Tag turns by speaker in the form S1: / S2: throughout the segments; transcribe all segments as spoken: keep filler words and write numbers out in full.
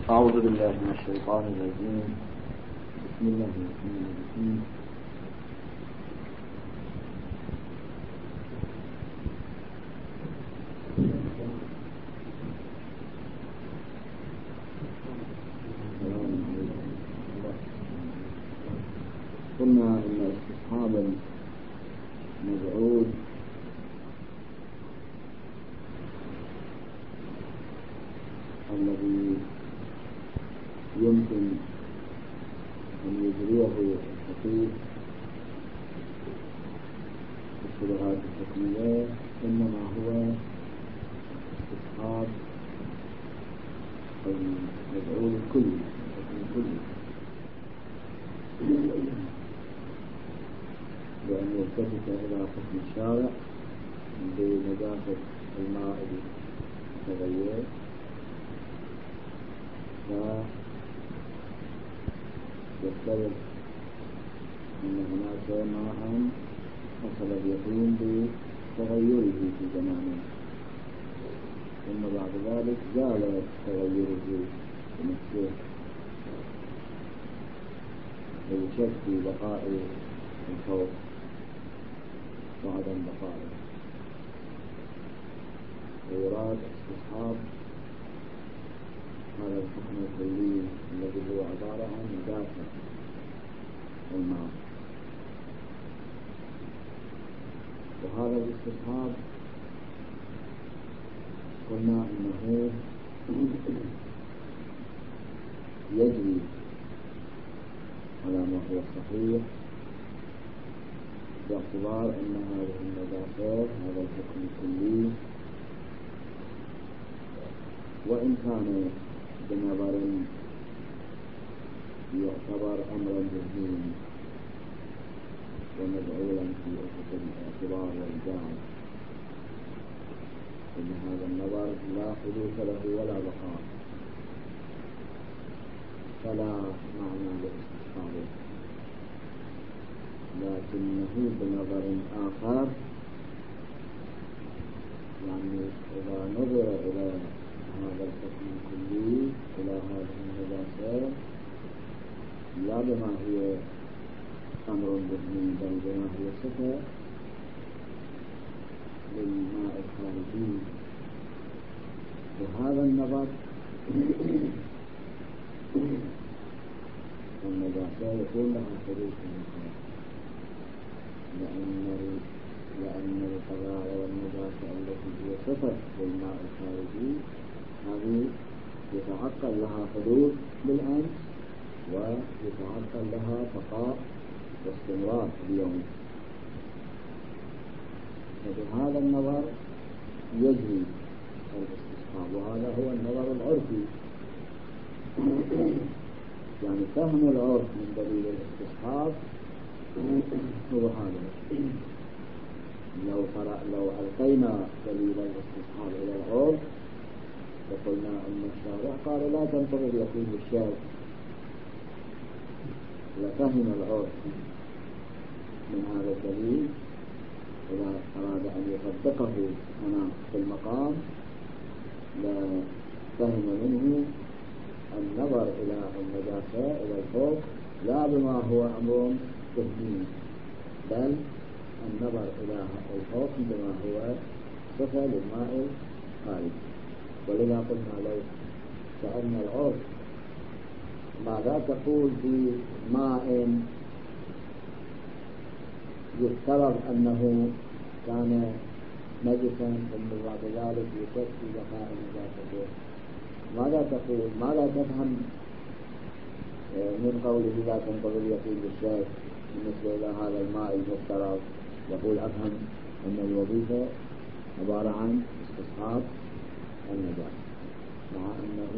S1: أعوذ بالله من الشيطان الرجيم. بسم الله الرحمن الرحيم. قلنا إن استصحاب المزعوج الذي يمكن أن يجريه الفقيه في الشبهات الحكمية إنما هو استصحاب المزعوج الكلي الحكم الكلي، بأن يلتفت إلى حكم الشارع بنجاسة الماء المتغير، فيفترض أن هناك ماء حصل اليقين بتغيره في زمانه، ثم بعد ذلك زال تغيره بنفسه، ويشك في بقاء الخوف وعدم بقائه، ويراد استصحاب هذا الحكم الكلي الذي هو عبارة عن نجاسة الماء. وهذا الاستصحاب قلنا انه يجري على ما هو صحيح باعتبار ان هذه النجاسة هذا الحكم الكلي وإن كان بنظر يعتبر أمرا ذهنيا ومجعولا في أفق الاعتبار والجعل، إن هذا النظر لا حدوث له ولا بقاء، فلا معنى لاستصحابه، لكنه بنظر آخر يعني إذا نظر إلى هذا الحكم الكلي إلى هذه النجاسة لا بما هي أمر ذهني بل بما هي صفة للماء الخارجي، وهذا النظر النجاسة يكون لها حدوث المخالف، لأن لأن القذارة والنجاسة التي هي صفة للماء الخارجي هذه يتعقل لها حدوث بالأمس ويتعقل لها بقاء واستمرار اليوم، فبهذا النظر يجري الاستصحاب، وهذا هو النظر العرفي. يعني فهم العرف من دليل الاستصحاب هو هذا. لو لو ألقينا دليل الاستصحاب إلى العرف وقلنا أن الشارع قال لا تنتظر اليقين بالشارع، لفهم العرف من هذا الدليل إذا أراد أن يطبقه هنا في المقام لفهم منه النظر إلى النجاسة إلى الفوق لا بما هو أمر ذهني بل النظر إلى الفوق بما هو صفة للماء الخارجي. ولذا قلنا لو سألنا العرف ماذا تقول في ماء يفترض أنه كان نجسا ثم بعد ذلك يشك في بقاء نجاسته، ماذا تقول؟ ماذا تفهم من قوله لا تنتظر اليقين بالشك بالنسبة إلى هذا الماء المفترض؟ يقول أفهم أن الوظيفة عبارة عن استصحاب النجاسة، مع أنه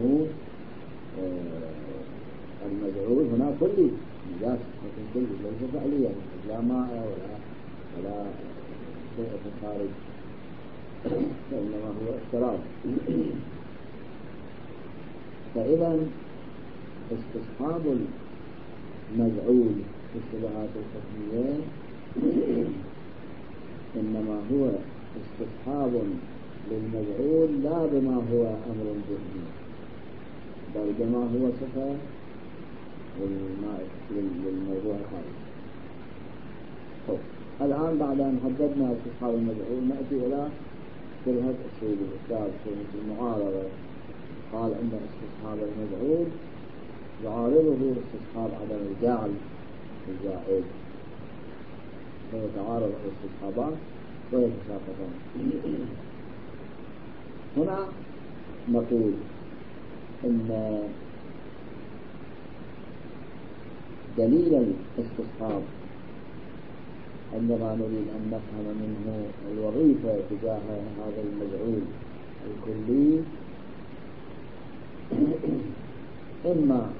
S1: المزعوج هنا كلي نجاسة لكن كلي ليس فعليا، لا ماء ولا ولا شيء في الخارج، فإنما هو افتراض. فإذا استصحاب المزعوج في الشبهات الحكمية إنما هو استصحاب للمجعول لا بما هو أمر ذهني، بل بما هو صفة للموضوع الخارجي. الآن بعد أن حددنا استصحاب المجعول نأتي إلى شبهة السيد الأستاذ شبهة المعارضة. قال أن استصحاب المجعول يعارضه استصحاب عدم الجعل الزائد، فيتعارض الاستصحابان ويتساقطان. هنا نقول إن دليل الاستصحاب عندما نريد أن نفهم منه الوظيفة تجاه هذا المجعول الكلي إما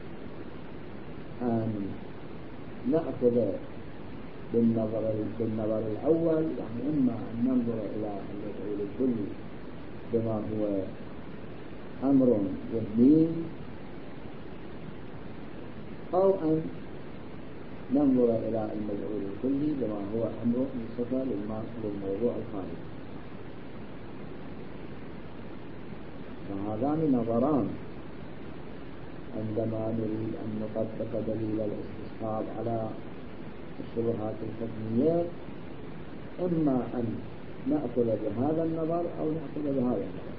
S1: أن نأخذ بالنظر بالنظر الأول، يعني إما أن ننظر إلى المجعول الكلي بما هو أمر ذهني، أو أن ننظر إلى المجعول الكلي بما هو أمر صفة للموضوع الخارجي. فهذان نظران عندما نريد أن نطبق دليل الاستصحاب على الشبهات الحكمية، إما أن نأخذ بهذا النظر أو نأخذ بهذا النظر.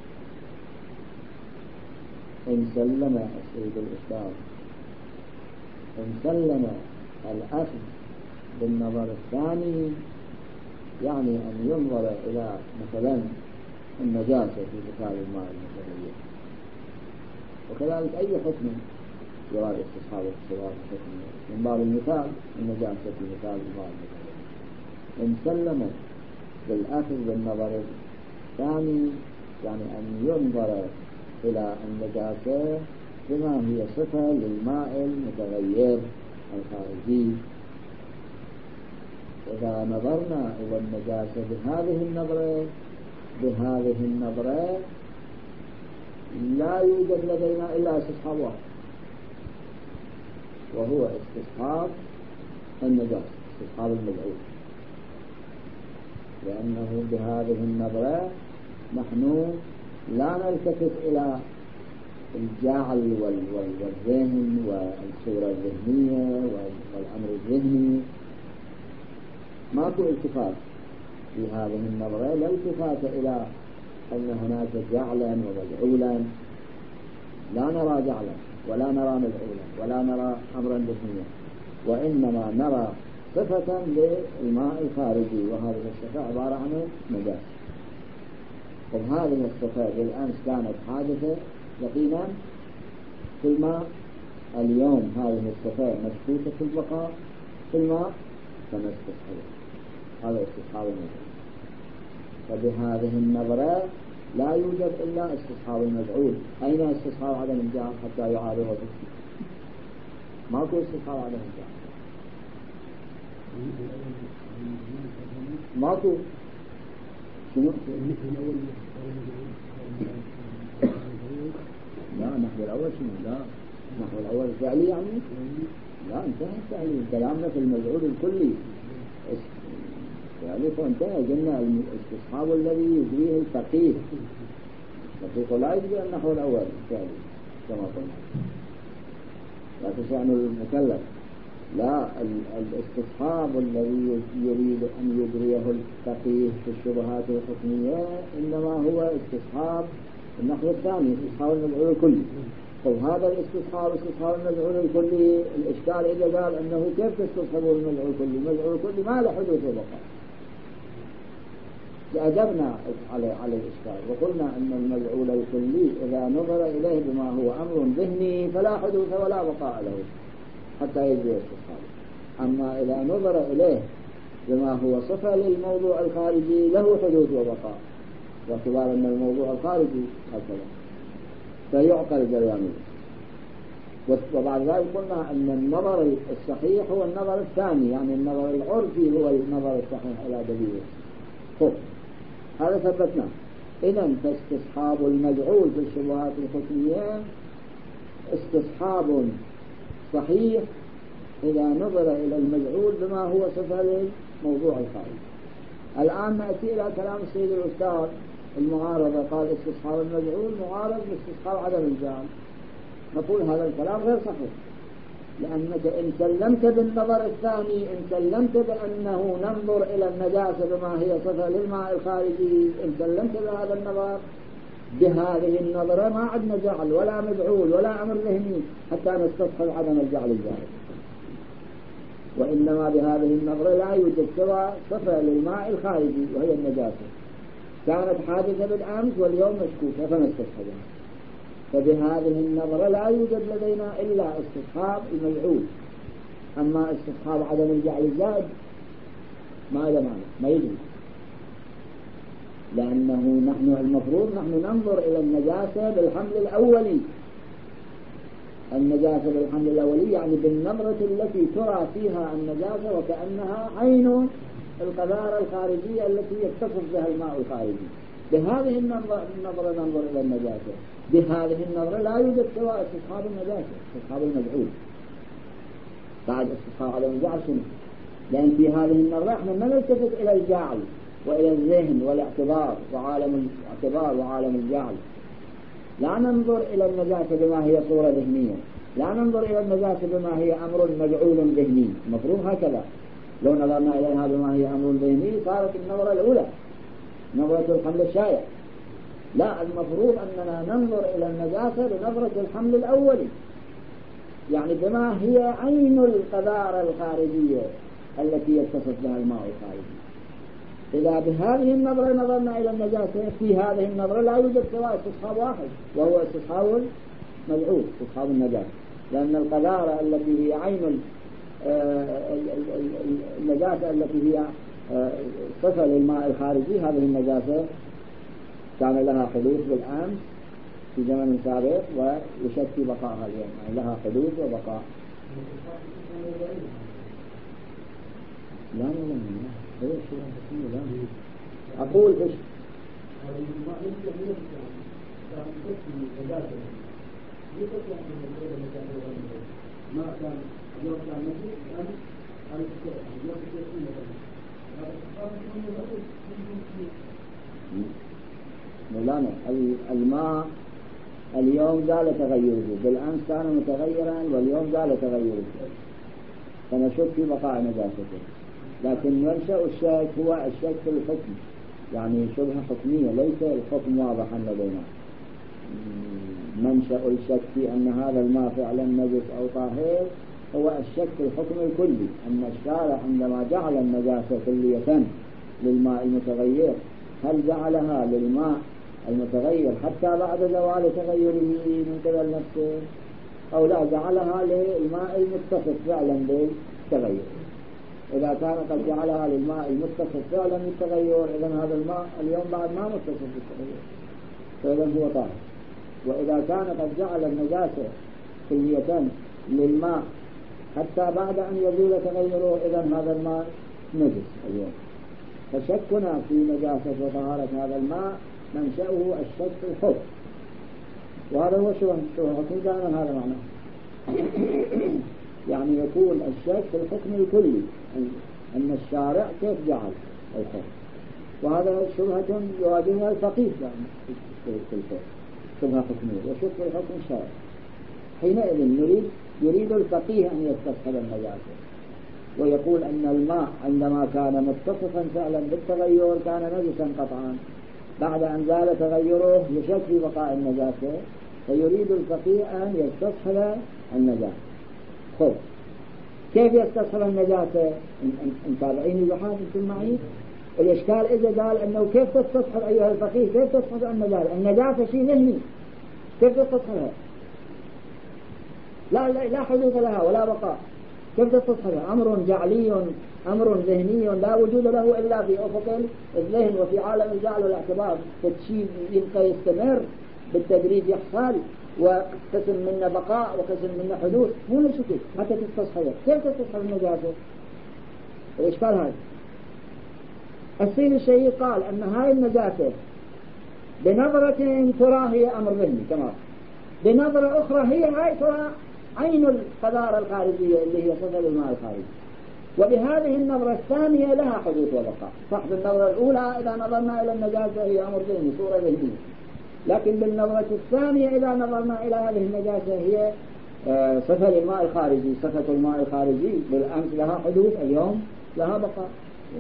S1: إن سلم السيد الأستاذ إن سلم الأخذ بالنظر الثاني، يعني أن ينظر إلى مثلا النجاسة في مثال الماء المتغير، وكذلك أي حكم يراد استصحاب الصفات الحكمية من باب المثال النجاسة في مثال الماء المتغير. إن سلم بالأخذ بالنظر الثاني، يعني أن ينظر إلى النجاسة بما هي صفة للماء المتغير الخارجي. إذا نظرنا إلى النجاسة بهذه النظرة بهذه النظرة لا يوجد لدينا إلا استصحاب واحد، وهو استصحاب النجاسة، استصحاب المجعول، لأنه بهذه النظرة نحن لا نلتفت إلى الجعل والذهن والصورة الذهنية والأمر الذهني، ماكو التفات في هذه النظرة، لا التفات إلى أن هناك جعلا ومجعولا، لا نرى جعلا ولا نرى مجعولا ولا نرى أمرا ذهنيا، وإنما نرى صفة للماء الخارجي، وهذه الصفة عبارة عن نجاسة. وهذه الصفة بالأمس كانت حادثة يقينا في الماء، اليوم هذه الصفة مشكوكة في البقاء في الماء فنستصحبها. هذا استصحاب المجعول. فبهذه النظرة لا يوجد إلا استصحاب المجعول. أين استصحاب عدم الجعل حتى يعارض به؟ ماكو استصحاب عدم الجعل، ماكو. شنو؟ لا نحو الأول شنو؟ لا نحو الأول فعلي يعني؟ لا انتهى التعليل، كلامنا في المجعول الكلي يعني فانتهى. قلنا الاستصحاب الذي يجريه الفقيه، الفقيه لا يجري النحو الأول فعلي كما قلنا، لا تشأن المكلف. لا، الاستصحاب الذي يريد أن يجريه الفقيه في الشبهات الحكمية إنما هو استصحاب النحو الثاني، استصحاب المجعول الكلي. وهذا الاستصحاب استصحاب المجعول الكلي، الإشكال إذا قال أنه كيف تستصحبون المجعول الكلي؟ المجعول الكلي ما له حدوث وبقاء. أجبنا على على الإشكال وقلنا أن المجعول الكلي إذا نظر إليه بما هو أمر ذهني فلا حدوث ولا بقاء له حتى يجري استصحابه. أما إذا نظر إليه بما هو صفة للموضوع الخارجي له حدوث وبقاء، باعتبار أن الموضوع الخارجي هكذا فيعقل جريانه. وبعد ذلك قلنا أن النظر الصحيح هو النظر الثاني، يعني النظر العرفي هو النظر الصحيح إلى دليله. خب هذا ثبتنا. إذن فاستصحاب المجعول في الشبهات الحكمية استصحاب صحيح إذا نظر إلى المجعول بما هو صفة للموضوع الخارجي. الآن نأتي إلى كلام السيد الأستاذ المعارضة، قال استصحاب المجعول معارض باستصحاب عدم الجعل. نقول هذا الكلام غير صحيح، لأنك إن سلمت بالنظر الثاني، إن سلمت بأنه ننظر إلى النجاسة بما هي صفة للماء الخارجي، إن سلمت بهذا النظر، بهذه النظرة ما عندنا جعل ولا مفعول ولا أمر ذهني حتى نستصحب عدم الجعل الزائد، وإنما بهذه النظرة لا يوجد سوى صفة للماء الخارجي وهي النجاسة، كانت حادثة بالأمس واليوم مشكوكة فنستصحبها. فبهذه النظرة لا يوجد لدينا إلا استصحاب المجعول، أما استصحاب عدم الجعل الزائد ما له معنى، ما يجوز، لأنه نحن المفروض نحن ننظر إلى النجاسة بالحمل الأولي، النجاسة بالحمل الأولي يعني بالنظرة التي ترى فيها النجاسة وكأنها عين القذارة الخارجية التي يتصف بها الماء الخارجي، بهذه النظرة ننظر إلى النجاسة، بهذه النظرة لا يوجد سوى استصحاب النجاسة، استصحاب المجعول. بعد استصحاب عدم الجعل شنو؟ لأن في هذه النظرة احنا ما نلتفت إلى الجعل وإلى الذهن والاعتبار وعالم الاعتبار وعالم الجعل، لا ننظر إلى النجاسة بما هي صورة ذهنية، لا ننظر إلى النجاسة بما هي أمر مجعول ذهني، المفروض هكذا. لو نظرنا إليها بما هي أمر ذهني صارت النظرة الأولى نظرة الحمل الشائع، لا، المفروض أننا ننظر إلى النجاسة بنظرة الحمل الأولي، يعني بما هي عين القذارة الخارجية التي يتصف بها الماء الخارجي. إذا بهذه النظرة نظرنا إلى النجاسة، في هذه النظرة لا يوجد سوى استصحاب واحد وهو استصحاب المجعول، استصحاب النجاسة، لأن القذارة التي هي عين النجاسة التي هي صفة للماء الخارجي، هذه النجاسة كان لها حدوث بالأمس في زمن سابق ويشك في بقائها اليوم، يعني لها حدوث وبقاء. لا لا لا لا لا أقول إيش ما كان اليوم كان مجيء الآن مولانا الماء اليوم زال تغيره، بالأمس كان متغيرا واليوم زال تغيره، فنشك في بقاء نجاسته، لكن منشأ الشك هو الشك في الحكم، يعني شبهة حكمية، ليس الحكم واضحا لدينا. منشأ الشك في أن هذا الماء فعلا نجس أو طاهر هو الشك في الحكم الكلي، أن الشارع عندما جعل النجاسة كلية للماء المتغير هل جعلها للماء المتغير حتى بعد زوال تغيره من قبل نفسه، أو لا جعلها للماء المتصف فعلا بالتغير؟ إذا كان قد جعلها للماء المتصف فعلا بالتغير، إذن هذا الماء اليوم بعد ما متصف بالتغير، فإذن هو طاهر. وإذا كان قد جعل النجاسة كلية للماء حتى بعد أن يزول تغيره، إذن هذا الماء نجس اليوم. فشكنا في نجاسة وطهارة هذا الماء منشأه الشك في الحكم، وهذا هو شو الحكم كان هذا معناه يعني يكون الشك في الحكم الكلي، أن الشارع كيف جعل الحكم، وهذا شبهة يواجهها الفقيه في الحكم، شبهة حكمية وشك في الحكم الشارع. حينئذ يريد يريد الفقيه أن يستصحب النجاسة ويقول أن الماء عندما كان متصفا فعلا بالتغير كان نجسا قطعا، بعد أن زال تغيره يشك في بقاء النجاسة، فيريد الفقيه أن يستصحب النجاسة. خب كيف يستصحب النجاسة؟ متابعيني بحاجة انتم معي؟ الإشكال إذا قال أنه كيف تستصحب أيها الفقيه، كيف تستصحب النجاسة؟ النجاسة شيء ذهني، كيف تستصحبها؟ لا لا لا حدوث لها ولا بقاء، كيف تستصحبها؟ أمر جعلي، أمر ذهني لا وجود له إلا في أفق الذهن وفي عالم الجعل والاعتبار، فالشيء يبقى يستمر بالتدريج يحصل، وقسم منه بقاء وقسم منه حدوث، مو نشكل حتى تستصحبها. كيف تستصحب النجاسة؟ الإشكال هذا. السيد الشيخ قال أن هاي النجاسة بنظرة ترى هي أمر ذهني تمام، بنظرة أخرى هي هاي ترى عين القذارة الخارجية اللي هي صفة الماء الخارجي، وبهذه النظرة الثانية لها حدوث وبقاء. صح بالنظرة الأولى إذا نظرنا إلى النجاسة هي أمر ذهني صورة ذهنية،
S2: لكن بالنظرة الثانية إذا نظرنا إلى هذه النجاسة هي صفة للماء الخارجي، صفة الماء الخارجي بالأمس لها حدوث، اليوم لها بقاء.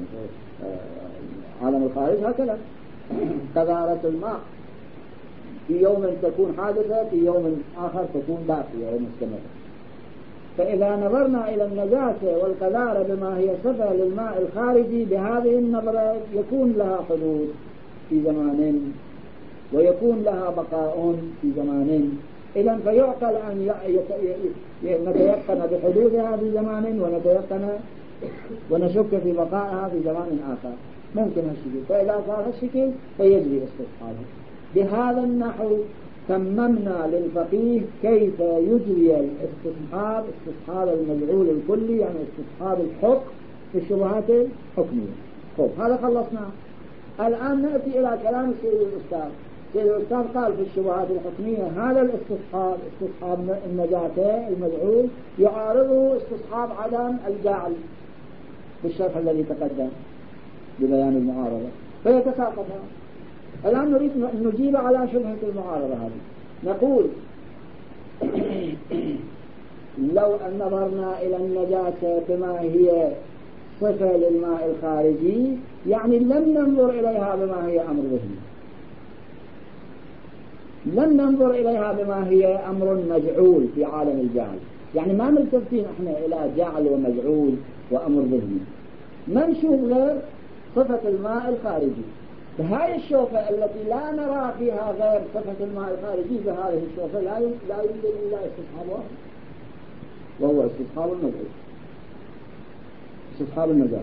S2: عالم الخارج هكذا، قذارة الماء في يوم تكون حادثة، في يوم آخر تكون باقية ومستمرة. فإذا نظرنا إلى النجاسة والقذارة بما هي صفة للماء الخارجي بهذه النظرة يكون لها حدوث في زمان ويكون لها بقاء في زمان. إذن فيعقل أن نتيقن بحدوثها في زمان ونتيقن ونشك في بقائها في زمان آخر، ممكن هالشكل. فإذا صار هالشكل فيجري استصحابه. بهذا النحو تممنا للفقيه كيف يجري الاستصحاب، استصحاب المجعول الكلي، يعني استصحاب الحكم في الشبهات الحكمية. خب هذا خلصناه. الآن نأتي إلى كلام السيد الأستاذ. السيد الأستاذ قال في الشبهات الحكمية هذا الاستصحاب، استصحاب النجاة المجعول، يعارضه استصحاب عدم الجعل بالشرح الذي تقدم ببيان المعارضة، فيتساقطها. الآن نريد أن نجيب على شبهة المعارضة هذه. نقول لو أن نظرنا إلى النجاسة بما هي صفة للماء الخارجي، يعني لم ننظر إليها بما هي أمر ذهني، لم ننظر إليها بما هي أمر مجعول في عالم الجعل، يعني ما ملتفتين احنا إلى جعل ومجعول وأمر ذهني، ما نشوف غير صفة الماء الخارجي. بهذه الشوفة التي لا نرى فيها غير صفة الماء الخارجي، بهذه الشوفة لا لا يوجد إلا استصحاب واحد، وهو استصحاب المجعول، استصحاب النجاة.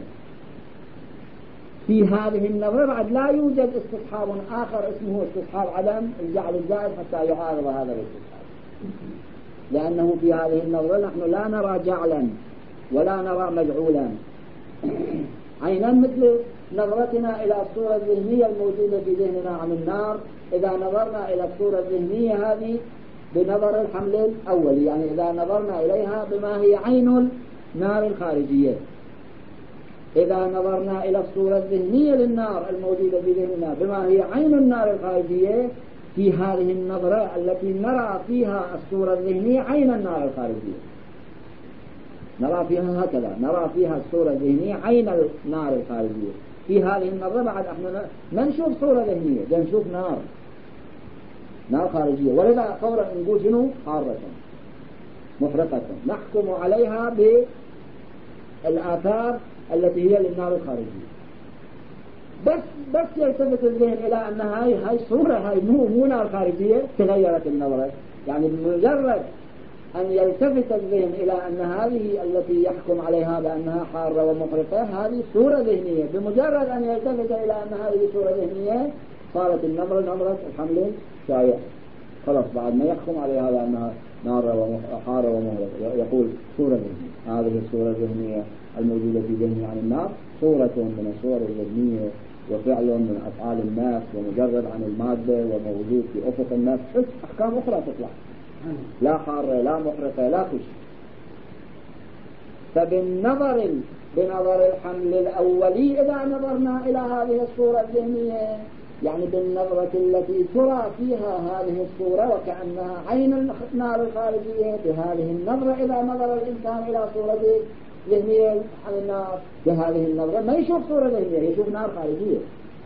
S2: في هذه النظرة بعد لا يوجد استصحاب آخر اسمه استصحاب عدم الجعل الزائد حتى يعارض هذا الاستصحاب، لأنه في هذه النظرة نحن لا نرى جعلا ولا نرى مجعولا عينا، مثل نظرتنا إلى الصورة الذهنية الموجودة في ذهننا عن النار. إذا نظرنا إلى الصورة الذهنية هذه بنظر الحمل الأول، يعني إذا نظرنا إليها بما هي عين النار الخارجية، إذا نظرنا إلى الصورة الذهنية للنار الموجودة في ذهننا بما هي عين النار الخارجية، في هذه النظرة التي نرى فيها الصورة الذهنية عين النار الخارجية، نرى فيها هكذا، نرى فيها الصورة الذهنية عين النار الخارجية. في هذه النظرة بعد احنا ما نشوف صورة ذهنية، ده نشوف نار، نار خارجية، ولذا فورا نقول شنو؟ حارة محرقة، نحكم عليها بالآثار التي هي للنار الخارجية. بس بس يلتفت الذهن إلى أن هاي هاي صورة، هاي مو مو نار خارجية، تغيرت النظرة. يعني بمجرد أن يلتفت الذهن إلى أن هذه التي يحكم عليها بأنها حارة ومحرقة هذه صورة ذهنية، بمجرد أن يلتفت إلى أن هذه صورة ذهنية صارت النظرة نظرة الحمل شائع، خلاص بعد ما يحكم عليها بأنها نار وحارة ومحرقة يقول صورة ذهنية. هذه الصورة الذهنية الموجودة في ذهني عن النار صورة من الصور الذهنية وفعل من أفعال الناس ومجرد عن المادة وموجود في أفق الناس، أحكام أخرى تطلع، لا حارة لا محرقة لا كش. فبالنظر بنظر الحمل الأولي إذا نظرنا إلى هذه الصورة الذهنية، يعني بالنظرة التي ترى فيها هذه الصورة وكأنها عين النار الخارجية، بهذه النظرة إذا نظر الإنسان إلى صورة ذهنية عن النار، بهذه النظرة ما يشوف صورة ذهنية، يشوف نار خارجية.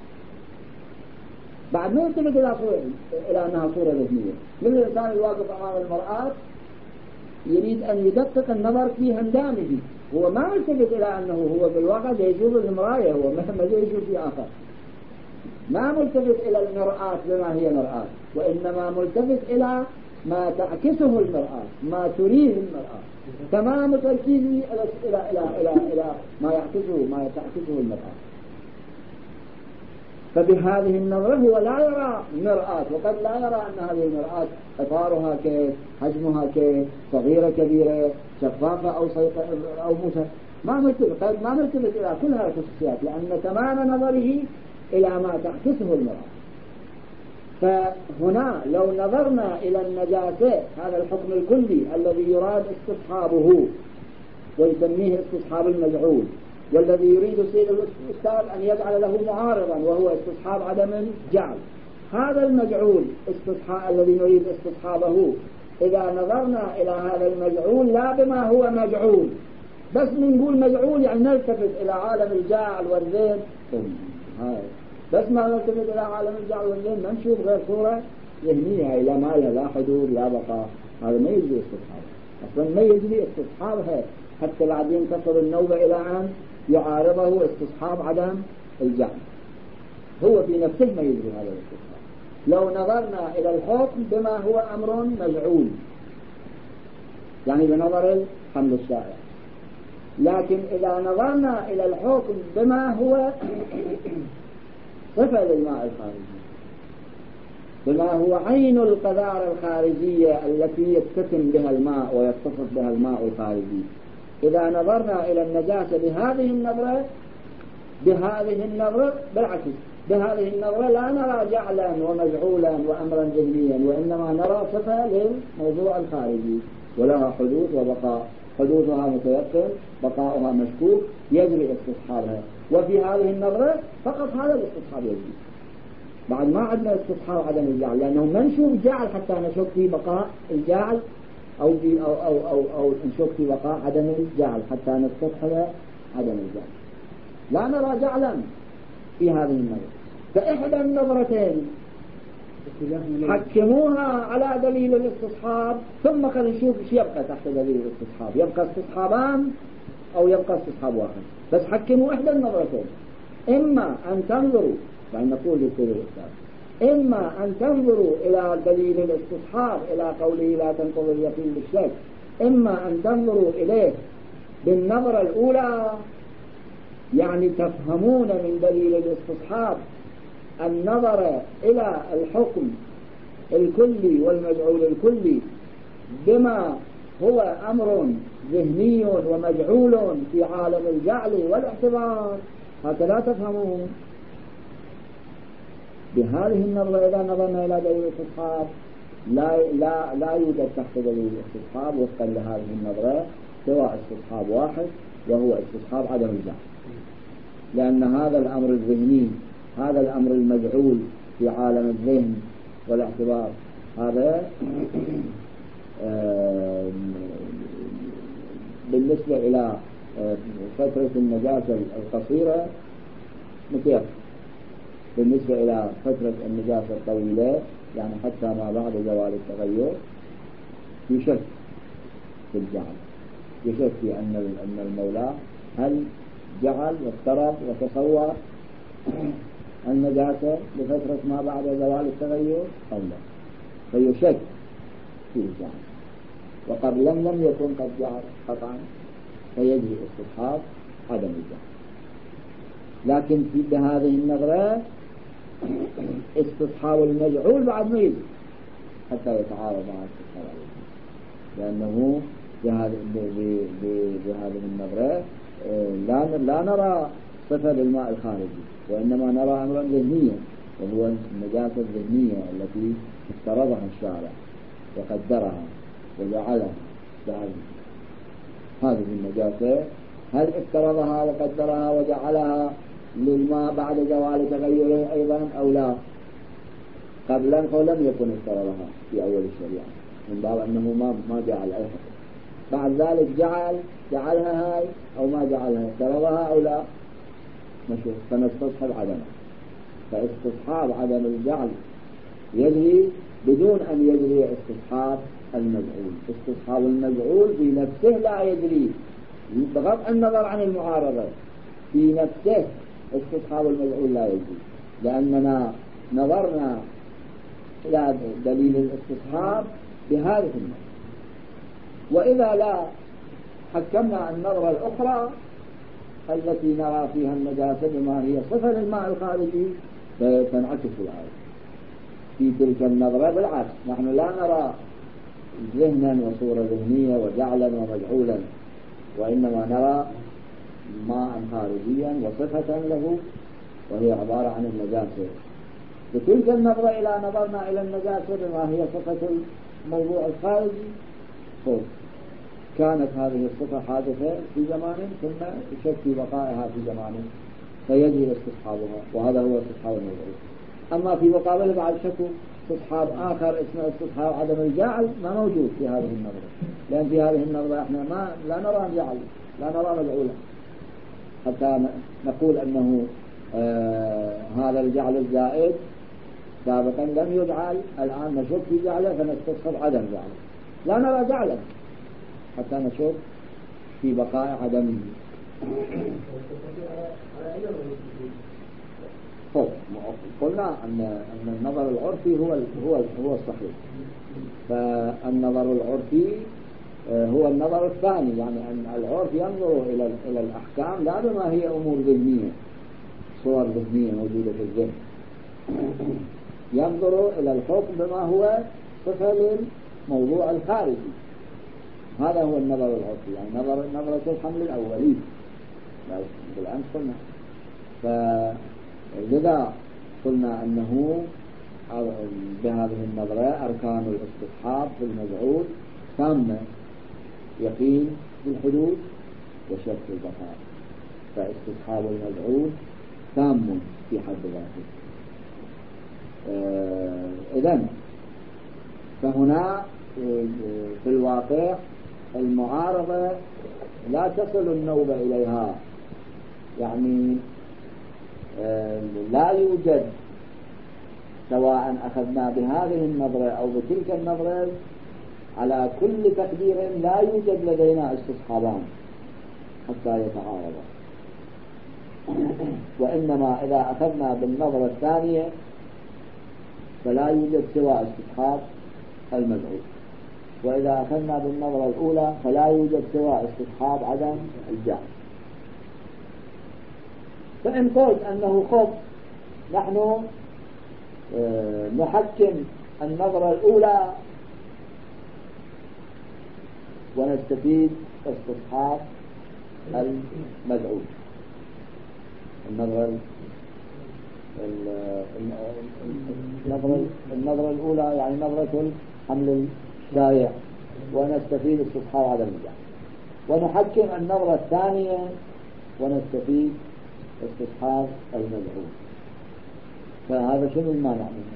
S2: بعد ما يلتفت إلى صورة إلى أنها صورة ذهنية، مثل الإنسان الواقف أمام المرآة يريد أن يدقق النظر في هندامه، هو ما يلتفت إلى أنه هو بالواقع يشوف المراية، هو ما يشوف في آخر، ما ملتفت إلى المرآة بما هي مرآة، وإنما ملتفت إلى ما تعكسه المرآة، ما تريه المرآة، تمام تركيزه إلى إلى إلى إلى إلى ما يعكسه ما تعكسه المرآة. فبهذه النظرة هو لا يرى مرآة، وقد لا يرى أن هذه المرآة إطارها كيف، حجمها كيف، صغيرة كبيرة، شفافة أو صيقة أو موسى، ما ملتفت ما ملتفت إلى كل هذه الخصوصيات، لأن تمام نظره إلى ما تعكسه المرآة. فهنا لو نظرنا إلى النجاسة، هذا الحكم الكلي الذي يراد استصحابه ويسميه استصحاب المجعول، والذي يريد السيد الأستاذ أن يجعل له معارضا وهو استصحاب عدم الجعل، هذا المجعول استصحاب الذي نريد استصحابه، إذا نظرنا إلى هذا المجعول لا بما هو مجعول، بس نقول مجعول يعني نلتفت إلى عالم الجعل والذهن، بس ما نلتفت إلى عالم الجعل والذهن ما نشوف غير صورة ذهنية لا ما لا حدود لا بقاء، هذا ما يجري استصحاب، أصلا ما يجري استصحابها حتى بعدين تصل النوبة إلى أن يعارضه استصحاب عدم الجعل، هو في نفسه ما يجري هذا الاستصحاب. لو نظرنا إلى الحكم بما هو أمر مجعول يعني بنظر الحمل الشائع، لكن إذا نظرنا إلى الحكم بما هو صفة للماء الخارجي، بما هو عين القذارة الخارجية التي يتسم بها الماء ويتصف بها الماء الخارجي، إذا نظرنا إلى النجاسة بهذه النظرة بهذه النظرة بالعكس بهذه النظرة لا نرى جعلا ومجعولا وأمرا ذهنيا، وإنما نرى صفة للموضوع الخارجي ولها حدوث وبقاء، حدوثها متيقن بقاؤها مشكوك يجري استصحابها، وفي هذه النظرة فقط هذا الاستصحاب يجري، بعد ما عندنا استصحاب عدم الجعل، لأنه ما نشوف جعل حتى نشك في بقاء الجعل أو في أو أو أو, أو نشك في بقاء عدم الجعل حتى نستصحب عدم الجعل، لا نرى جعلا في هذه النظرة. فإحدى النظرتين حكموها على دليل الاستصحاب، ثم خلينا نشوف ايش يبقى تحت دليل الاستصحاب، يبقى استصحابان أو يبقى استصحاب واحد، بس حكموا إحدى النظرتين، إما أن تنظروا يعني نقول لكل الأستاذ إما أن تنظروا إلى دليل الاستصحاب إلى قوله لا تنقض اليقين بالشك، إما أن تنظروا إليه بالنظرة الأولى يعني تفهمون من دليل الاستصحاب النظر إلى الحكم الكلي والمجعول الكلي بما هو أمر ذهني ومجعول في عالم الجعل والاعتبار، هكذا تفهمون بهذه النظرة. إذا نظرنا إلى دليل الاستصحاب لا لا لا يوجد تحت دليل الاستصحاب وفقا لهذه النظرة سواء استصحاب واحد وهو استصحاب عدم الجعل، لأن هذا الأمر الذهني هذا الأمر المجعول في عالم الذهن والاعتبار هذا بالنسبة إلى فترة النجاسة القصيرة متيقن، بالنسبة إلى فترة النجاسة الطويلة يعني حتى ما بعد زوال التغير يشك في الجعل، يشك في أن أن المولى هل جعل وافترض وتصور النجاسة لفترة ما بعد زوال التغير أو لا، فيشك في الجعل، وقبل لم يكن قد جعل قطعا فيجري استصحاب عدم الجعل. لكن في بهذه النظرة استصحاب المجعول بعد ما يجري حتى يتعارض مع استصحاب الجعل، لأنه بهذه النظرة لا لا نرى صفة للماء الخارجي، وإنما نرى أمرا ذهنيا وهو النجاسة الذهنية التي افترضها الشارع وقدرها وجعلها هذه النجاسة، هل افترضها وقدرها وجعلها للماء بعد زوال تغيره أيضا أو لا؟ قبلا فلم يكن افترضها في أول الشريعة من باب أنه ما ما جعل أي حكم، بعد ذلك جعل جعلها هاي أو ما جعلها افترضها أو لا نشوف فنستصحب عدمها. فاستصحاب عدم الجعل يجري بدون أن يجري استصحاب المجعول، استصحاب المجعول في نفسه لا يجري بغض النظر عن المعارضة، في نفسه استصحاب المجعول لا يجري، لأننا نظرنا إلى دليل الاستصحاب بهذه النظرة، وإذا لا حكمنا النظرة الأخرى التي نرى فيها النجاسة بما هي صفة للماء الخارجي فتنعكس الآية في تلك النظرة. بالعكس نحن لا نرى ذهنا وصورة ذهنية وجعلا ومجعولا، وإنما نرى ماء خارجيا وصفة له وهي عبارة عن النجاسة. بتلك النظرة إلى نظرنا إلى النجاسة بما هي صفة الموضوع الخارجي فوق كانت هذه الصفة حادثة في زمان ثم يشك في بقائها في زمان فيجري استصحابها، وهذا هو استصحاب الموضوع. أما في مقابل بعد شكو استصحاب آخر اسمه استصحاب عدم الجعل ما موجود في هذه النظرة، لأن في هذه النظرة احنا ما لا نرى جعل، لا نرى مجعولا حتى نقول أنه آه هذا الجعل الزائد سابقا لم يجعل، الآن نشك في جعله فنستصحب عدم جعله، لا نرى جعله حتى نشك في بقاء عدمه. قلنا أن أن النظر العرفي هو هو هو الصحيح، فالنظر العرفي هو النظر الثاني، يعني أن العرف ينظر إلى إلى الأحكام لا بما هي أمور ذهنية، صور ذهنية موجودة في الذهن، ينظر إلى الحكم بما هو صفة للموضوع الخارجي. هذا هو النظر العرفي، يعني نظر نظرة الحمل الأولي بالأمس قلنا. فلذا قلنا أنه بهذه النظرة أركان الاستصحاب في المجعول تامة، يقين بالحدوث وشك البقاء، فاستصحاب المجعول تام في حد ذاته. إذن فهنا في الواقع المعارضة لا تصل النوبة إليها، يعني لا يوجد سواء أخذنا بهذه النظرة أو بتلك النظرة على كل تقدير لا يوجد لدينا استصحابان حتى يتعارضا، وإنما إذا أخذنا بالنظرة الثانية فلا يوجد سوى استصحاب المجعول، وإذا أخذنا بالنظرة الأولى فلا يوجد سوى استصحاب عدم الجعل. فإن قلت أنه خب نحن نحكم النظرة الأولى ونستفيد استصحاب المجعول. النظرة النظرة النظرة الأولى يعني نظرة حمل الشارع ونستفيد استصحاب عدم الجعل، ونحكم النظرة الثانية ونستفيد استصحاب المجعول. فهذا شنو المانع منه؟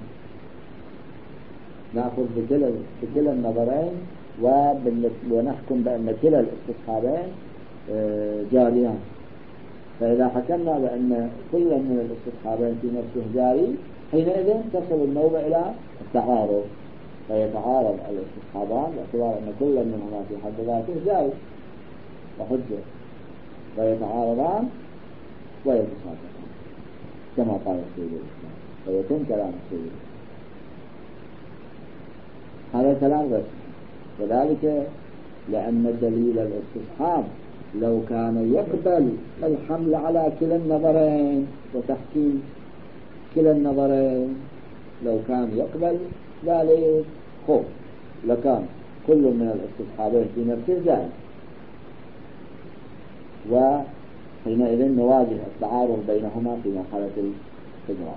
S2: نأخذ بكلا بكلا النظرين ونحكم بأن كلا الاستصحابين جاريان. فإذا حكمنا بأن كل من الاستصحابين في نفسه جاري حينئذ تصل النوبة إلى التعارض، فيتعارض الاستصحابان باعتبار أن كل منهما في حد ذاته جاري وحجة، فيتعارضان ويتساقطان كما قال السيد الإسلام، فيتم كلام السيد الإسلام. هذا كلام غير، وذلك لأن دليل الاستصحاب لو كان يقبل الحمل على كلا النظرين وتحكيم كلا النظرين، لو كان يقبل ذلك خوف لكان كل من الاستصحابين في نفس الجانب، وحينئذ نواجه التعارض بينهما في مرحلة الإجراء.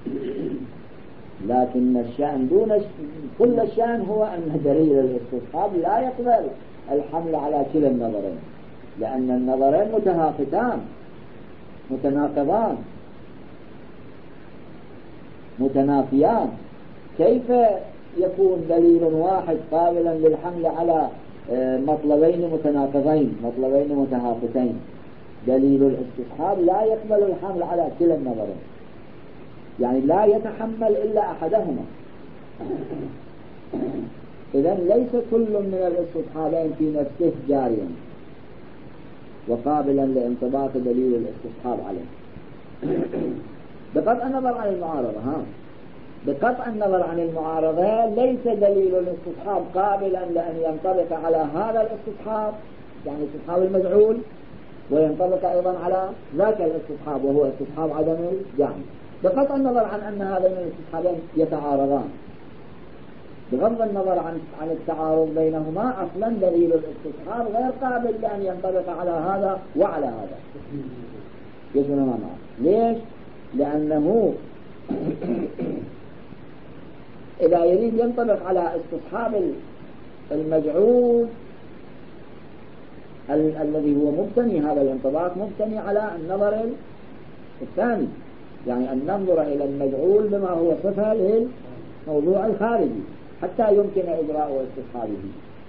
S2: لكن الشأن دون كل الشأن هو أن دليل الاستصحاب لا يقبل الحمل على كلا النظرين، لأن النظرين متهافتان متناقضان متنافيان. كيف يكون دليل واحد قابلا للحمل على مطلبين متناقضين مطلبين متهافتين؟ دليل الاستصحاب لا يقبل الحمل على كلا النظرين، يعني لا يتحمل إلا أحدهما. إذن ليس كل من الاستصحابين في نفسه جاريا وقابلا لانطباق دليل الاستصحاب عليه بقطع النظر عن المعارضة. ها بقطع النظر عن المعارضة ليس دليل الاستصحاب قابلا لأن ينطبق على هذا الاستصحاب، يعني استصحاب المجعول، وينطبق أيضا على ذاك الاستصحاب وهو استصحاب عدم الجعل، بقطع النظر عن أن هذين الاستصحابين يتعارضان. بغض النظر عن عن التعارض بينهما، أصلا دليل الاستصحاب غير قابل لأن ينطبق على هذا وعلى هذا. يسمى ما ليش؟ لأنه إذا يريد ينطبق على استصحاب المجعول ال- الذي هو مبتني، هذا الانطباق مبتني على النظر الثاني، يعني أن ننظر إلى المجعول بما هو صفة للموضوع الخارجي حتى يمكن إجراء واستصحابه.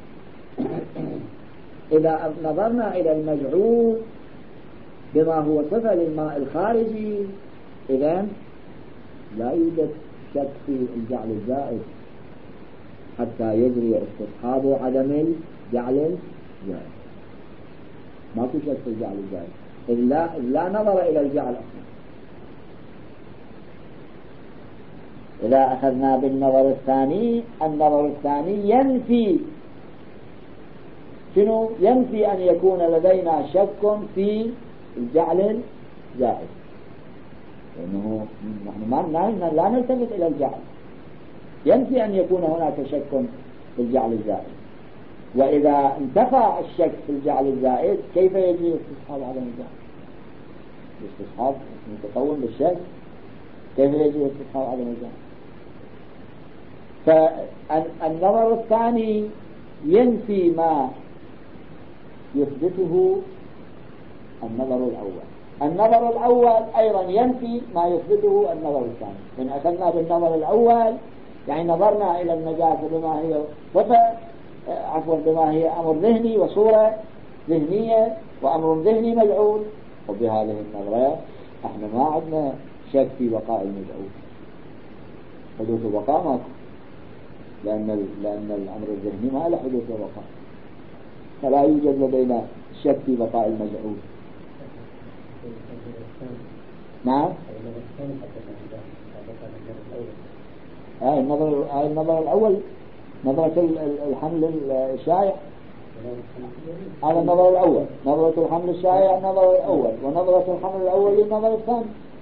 S2: إذا نظرنا إلى المجعول بما هو صفة للماء الخارجي إذن لا يوجد شك في الجعل الزائد حتى يجري استصحاب عدم الجعل الزائد. ما في شك في الجعل الزائد إلا لا نظر إلى الجعل أصلا. إذا أخذنا بالنظر الثاني، النظر الثاني ينفي شنو؟ ينفي أن يكون لدينا شك في الجعل الزائد، لأنه نحن ما لا نلتفت إلى الجعل، ينفي أن يكون هناك شك في الجعل الزائد. وإذا انتفى الشك في الجعل الزائد كيف يجري استصحاب عدم الجعل؟ الاستصحاب متكون بالشك، كيف يجري استصحاب عدم الجعل؟ فالنظر الثاني ينفي ما يثبته النظر الأول. النظر الأول أيضا ينفي ما يثبته النظر الثاني. إن أخذنا بالنظر الأول يعني نظرنا إلى النجاسة بما هي صفة عفوا بما هي أمر ذهني وصورة ذهنية وأمر ذهني مجعول، وبهذه النظرة احنا ما عندنا شك في بقاء المجعول، حدوث وبقاء ماكو، لأن لأن الأمر الذهني ما له حدوث وبقاء، فلا يوجد لدينا شك في بقاء المجعول. نعم. هاي النظر هاي النظر الأول نظرة الحمل الشائع، هذا النظر الأول. نظرة الحمل الشائع النظر الأول، ونظرة الحمل الأول النظر الثاني.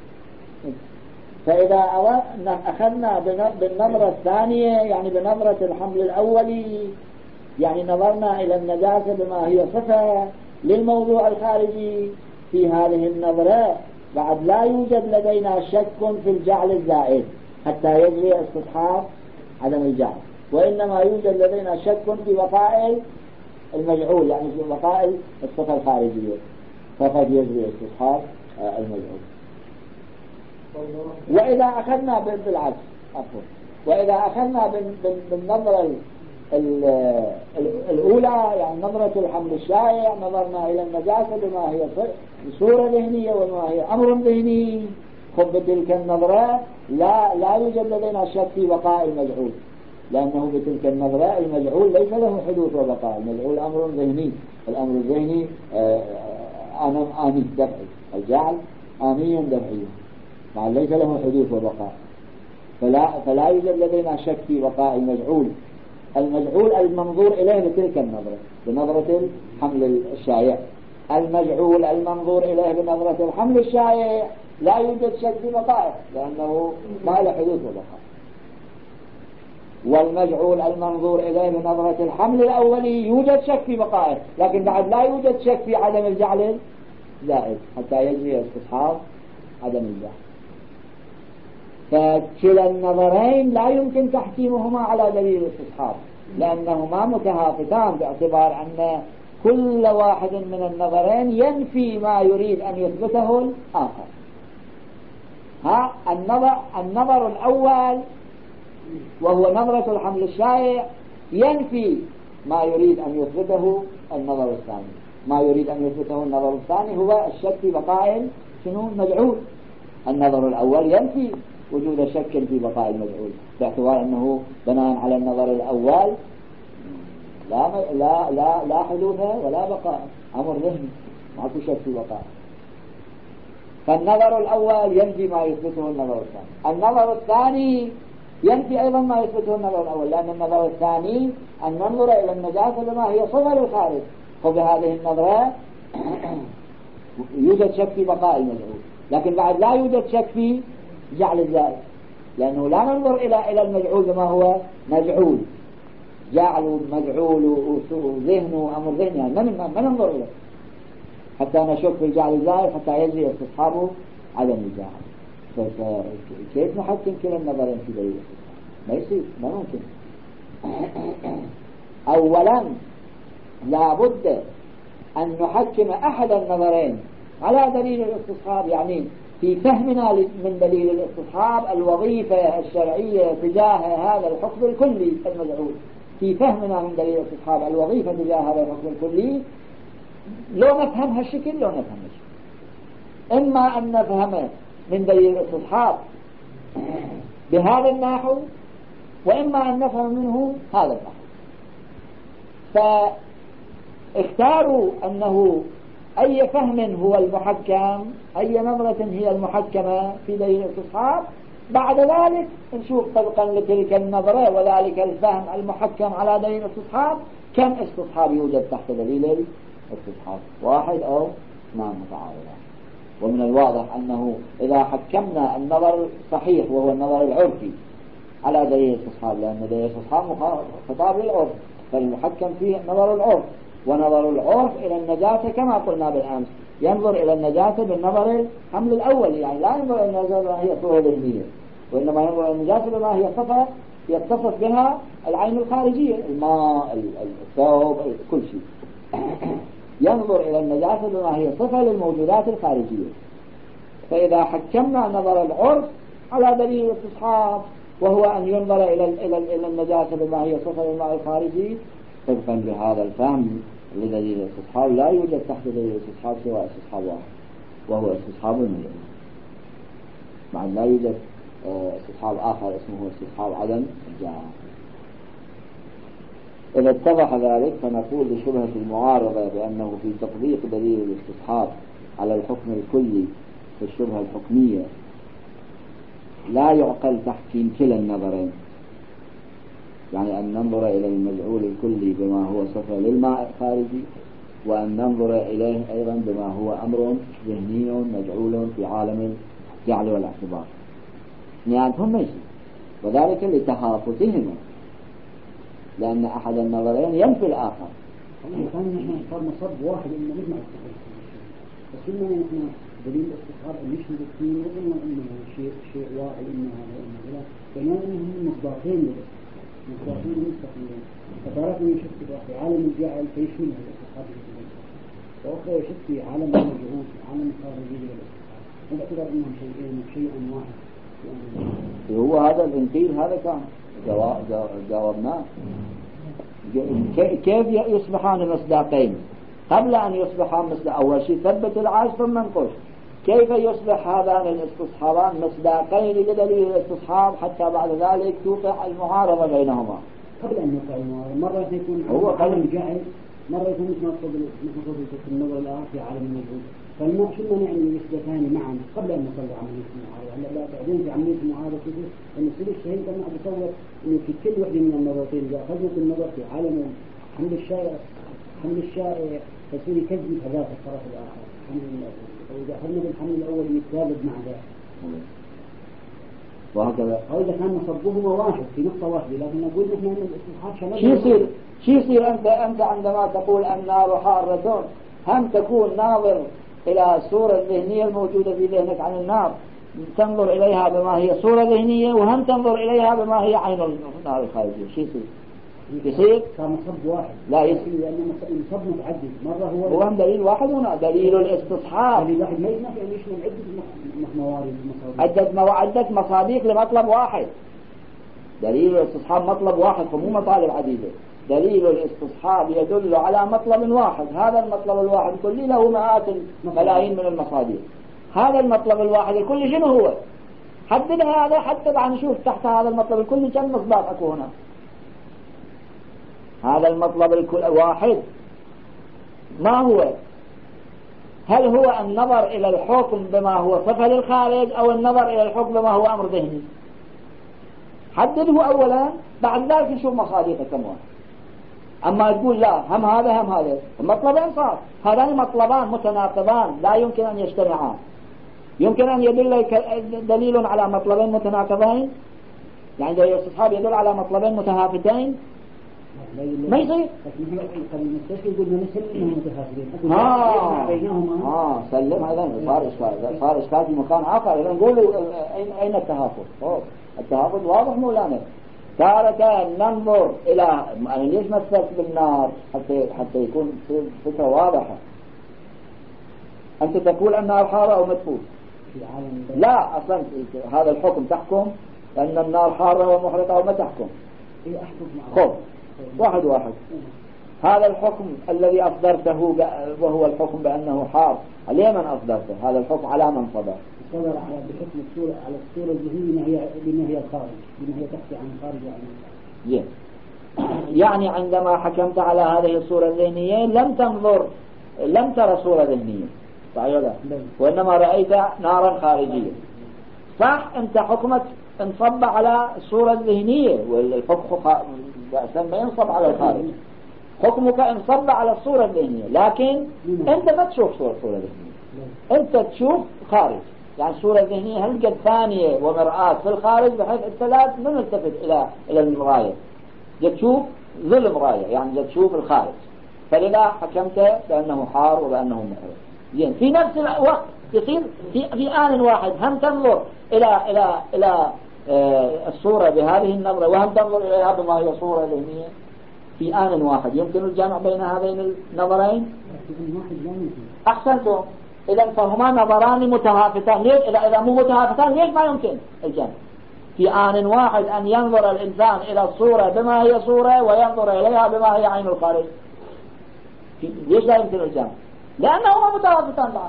S2: فإذا أخذنا بالنظرة الثانية يعني بنظرة الحمل الأولي يعني نظرنا إلى النجاسة بما هي صفة للموضوع الخارجي، في هذه النظرة بعد لا يوجد لدينا شك في الجعل الزائد حتى يجري استصحاب عدم الجعل، وإنما يوجد لدينا شك في بقاء المجعول يعني في بقاء الصفة الخارجية، فقد يجري استصحاب المجعول. وإذا أخذنا بالعكس عفوا وإذا أخذنا بالنظرة الأولى يعني نظرة الحمل الشائع نظرنا إلى النجاسة بما هي صورة ذهنية وما هي أمر ذهني، خب بتلك النظرة لا لا يوجد لدينا شك في بقاء المجعول، لأنه بتلك النظرة المجعول ليس له حدوث وبقاء، المجعول أمر ذهني، الأمر الذهني أنا آمي دفعي، الجعل آمي دفعي مع ليس له حدوث وبقاء، فلا فلا يوجد لدينا شك في بقاء المجعول. المجعول المنظور إليه بتلك النظرة بنظرة الحمل الشائع، المجعول المنظور إليه بنظرة الحمل الشائع لا يوجد شك في بقائه لأنه ما له حدوث وبقاء. والمجعول المنظور إليه بنظرة الحمل الأولي يوجد شك في بقائه، لكن بعد لا يوجد شك في عدم الجعل زائد حتى يجري استصحاب عدم الجعل. فكلا النظرين لا يمكن تحكيمهما على دليل الاستصحاب لأنهما متهافتان، باعتبار أن كل واحد من النظرين ينفي ما يريد أن يثبته الآخر. ها النظر, النظر الأول وهو نظرة الحمل الشائع ينفي ما يريد أن يثبته النظر الثاني. ما يريد أن يثبته النظر الثاني هو الشك في بقاء شنو المجعول. النظر الأول ينفي وجود شك في بقاء المجعول باعتبار أنه بناء على النظر الأول لا لا لا لا حدوث ولا بقاء، أمر ذهني ماكو شك في بقاء. فالنظر الأول ينفي ما يثبته النظر الثاني. النظر الثاني ينفي أيضا ما يثبته النظر الأول، لأن النظر الثاني أن ننظر إلى النجاسة بما هي صفة للخارج، فبهذه النظرة يوجد شك في بقاء المجعول، لكن بعد لا يوجد شك في جعل الزائد، لأنه لا ننظر إلى إلى المجعول بما هو مجعول، جعل مجعول وذهن وأمر ذهن يعني ما ما ننظر إليه حتى نشك في جعل الزائد حتى يجري استصحابه عدم الجعل. فكيف نحكم كلا النظرين في دليل الاستصحاب؟ ما يصير، ما ممكن. أولا لا بد أن نحكم أحد النظرين على دليل الاستصحاب، يعني في فهمنا من دليل الاستصحاب الوظيفة الشرعية تجاه هذا الحكم الكلي المجعول، في فهمنا من دليل الاستصحاب الوظيفة تجاه هذا الحكم الكلي، لو نفهم هالشكل لو نفهم هالشكل، إما أن نفهم من دليل الاستصحاب بهذا النحو، وإما أن نفهم منه هذا النحو. فاختاروا أنه أي فهم هو المحكم، أي نظرة هي المحكمة في دليل الاستصحاب، بعد ذلك نشوف طبقا لتلك النظرة وذلك الفهم المحكم على دليل الاستصحاب كم استصحاب يوجد تحت دليل الاستصحاب، واحد أو اثنان متعارضان. ومن الواضح أنه إذا حكمنا النظر صحيح وهو النظر العرفي على دليل الاستصحاب، لأن دليل الاستصحاب خطاب للعرف، فالمحكم فيه نظر العرف، ونظر العرف إلى النجاسة كما قلنا بالأمس ينظر إلى النجاسة بالنظر الحمل الأول، يعني لا ينظر إلى النجاسة بما هي صورة ذهنية، وإنما ينظر إلى النجاسة بما هي صفة يتصف بها العين الخارجية، الماء، الثوب، كل شيء. ينظر إلى النجاسة بما هي صفة للموجودات الخارجية. فإذا حكمنا نظر العرف على دليل الاستصحاب وهو أن ينظر إلى إلى النجاسة بما هي صفة للماء الخارجي، طبقا بهذا الفهم لدليل الاستصحاب لا يوجد تحت دليل الاستصحاب سوى استصحاب واحد، وهو استصحاب المجعول. بعد لا يوجد استصحاب آخر اسمه استصحاب عدم الجهة. إذا اتضح ذلك فنقول لشبهة المعارضة بأنه في تطبيق دليل الاستصحاب على الحكم الكلي في الشبهة الحكمية لا يعقل تحكيم كلا النظرين، يعني أن ننظر إلى المجعول الكلي بما هو صفة للماء الخارجي، وأن ننظر إليه أيضا بما هو أمر ذهني مجعول في عالم الجعل والاعتبار، نياتهم ماشي، وذلك لتهافتهما، لأن أحد النظرين ينفي الآخر.
S1: كان نحن صار مصب واحد إنه نجمع التفاصيل، بس إنه نحن دليل الاستصحاب أن يشمل الاثنين، وقلنا إنه شيء شيء واحد، إنه هذا وإنه لا، بينما إنهم مصداقين للاستصحاب، مصداقين مستقلين. فتارة يشك في عالم الجعل فيشمل الاستصحاب بالاستصحاب، وأخرى يشك في عالم المجهول في عالم الخارجي للاستصحاب، باعتبار إنهم شيئين شيئا واحد.
S2: هو هذا الانتيل هذا كان جاوبناه. كيف يصبحان مصداقين قبل أن يصبحان مثل أول شيء ثبت العاج ثم نقش، كيف يصبح هذان الاستصحابان مصداقين لدليل الاستصحاب حتى بعد ذلك توقع المعارضة بينهما؟
S1: قبل أن يوقع المعارضة مرة يكون
S2: هو
S1: عالم الجاهل، مرة يكون مثل مقصود في النظر الآخر في عالم المجهول، فالما شلنا يعني يثبتان معا قبل أن نصل عملية المعارضة. هلا لا بعدين في عملية المعارضة كيف أن يصير الشيء كما أتصور إنه في كل واحدة من النظرتين إذا أخذنا في النظر في عالم حمل الشارع حمل الشارع تصير يكذب هذاك الطرف الآخر حمل الأول، وإذا أخذنا بالحمل الأول يتكاذب مع ذلك،
S2: وهكذا.
S1: أو إذا كان مصبهما واحد في نقطة واحدة، لكن نقول نحن أن الاستصحاب شمال.
S2: شو يصير شو يصير أنت أنت عندما تقول النار حارة، هم تكون ناظر إلى الصورة الذهنية الموجودة في ذهنك عن النار، تنظر إليها بما هي صورة ذهنية، وهم تنظر إليها بما هي عين النار الخارجية. شو يصير؟ يصير
S1: كان مصب واحد،
S2: لا يصير،
S1: لأنه مصب متعدد. مرة هو
S2: هو دليل واحد، هنا دليل الاستصحاب
S1: دليل واحد ما ينفع أن يشمل عدة موارد
S2: عدة عدة مصادق لمطلب واحد. دليل الاستصحاب مطلب واحد ومو مطالب عديدة. دليل الاستصحاب يدل على مطلب واحد، هذا المطلب الواحد كله له مئات ملايين من المصادق. هذا المطلب الواحد الكل شنو هو؟ حدد هذا حتى بعد نشوف تحت هذا المطلب الكل كم مصداق أكو هنا. هذا المطلب الكل واحد ما هو؟ هل هو النظر إلى الحكم بما هو صفة للخارج، أو النظر إلى الحكم بما هو أمر ذهني؟ حدده أولا، بعد ذلك نشوف مصادقه كم واحد. أما تقول لا هم هذا هم هذا، المطلبين صار هذان مطلبان متناقضان لا يمكن أن يجتمعان. يمكن أن يدل دليل على مطلبين متناقضين، يعني دليل الاستصحاب يدل على مطلبين متهافتين؟ ما يصير. ها ها سلم هذا صار إشكال، صار إشكال في مكان آخر. إذا نقول أين التهافت؟ التهافت واضح مولانا. تارة ننظر إلى أنا ليش مثلت بالنار حتى حتى يكون فكرة واضحة. أنت تقول أنها حارة أو مدفون،
S1: في عالم
S2: لا أصلا هذا الحكم تحكم أن النار حارة ومحرقة وما تحكم.
S1: هي أحكم
S2: خذ واحد واحد. هذا الحكم الذي أصدرته وهو الحكم بأنه حار على من أصدرته؟ هذا الحكم على من صدر؟
S1: صدر على بحكم الصورة على الصورة الذهنية بما هي بما هي الخارج بما هي تحكي عن الخارج وعن
S2: الخارج. يعني عندما حكمت على هذه الصورة الذهنية لم تنظر لم ترى صورة ذهنية صحيح ولا؟ وإنما رأيت نارا خارجية. صح أنت حكمك انصب على الصورة الذهنية والحكم بأسا ما ينصب على الخارج. حكمك انصب على الصورة الذهنية لكن أنت ما تشوف صورة صورة ذهنية. أنت تشوف خارج يعني الصورة الذهنية هل قد ثانية ومرآة في الخارج بحيث أنت لا تلتفت إلى إلى المراية تشوف ظل مراية يعني تشوف الخارج. فلذا حكمت بأنه حار وبأنه محرق. زين في نفس الوقت يصير في في آن واحد هم تنظر إلى إلى إلى آه الصورة بهذه النظرة وهم تنظر إليها بما هي صورة ذهنية. في آن واحد يمكن الجمع بين هذين النظرين. أحسنتم. إذا فهما نظران متهافتان. ليش إذا إذا مو متهافتان ليش ما يمكن الجمع؟ في آن واحد أن ينظر الإنسان إلى الصورة بما هي صورة وينظر إليها بما هي عين الخارج. ليش لا يمكن الجمع؟ لأنهما متهافتان بعض.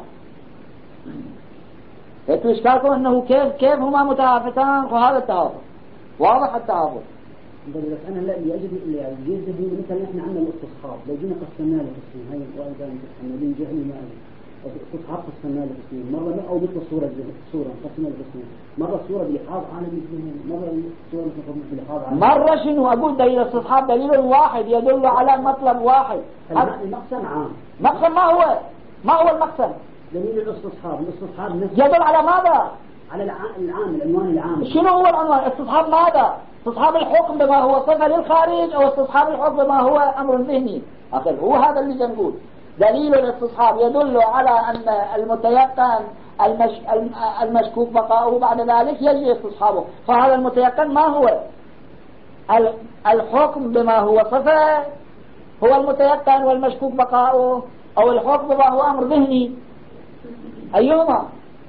S2: هتو إشكالكم أنه كيف كيف هما متهافتان وهذا التهافت واضح التهافت.
S1: بس أنا لا يجب اللي يجب هو مثلا إحنا عندنا الاستصحاب لو جينا قسمنا له قسمين هاي وأنا قسمنا بين جهني ما استصحاب قسمنا له قسمين مرة أو مثل الصورة الصورة قسمنا له قسمين مرة الصورة بيحاض عالم الذهن مرة الصورة مثل بيحاض عالم
S2: مرة شنو أقول دليل الاستصحاب دليل واحد يدل على مطلب واحد.
S1: المقسم عام.
S2: مقسم ما هو ما هو المقسم؟
S1: دليل الاستصحاب الاستصحاب
S2: يدل على ماذا؟
S1: على العام العنوان العام.
S2: شنو هو العنوان؟ استصحاب ماذا؟ استصحاب الحكم بما هو صفة للخارج أو استصحاب الحكم بما هو أمر ذهني. أخي هو هذا اللي جنقول. دليل الاستصحاب يدل على أن المتيقن المش... المشكوك بقاؤه بعد ذلك يجري استصحابه. فهذا المتيقن ما هو؟ الحكم بما هو صفة هو المتيقن والمشكوك بقاؤه أو الحكم بما هو أمر ذهني أيهما؟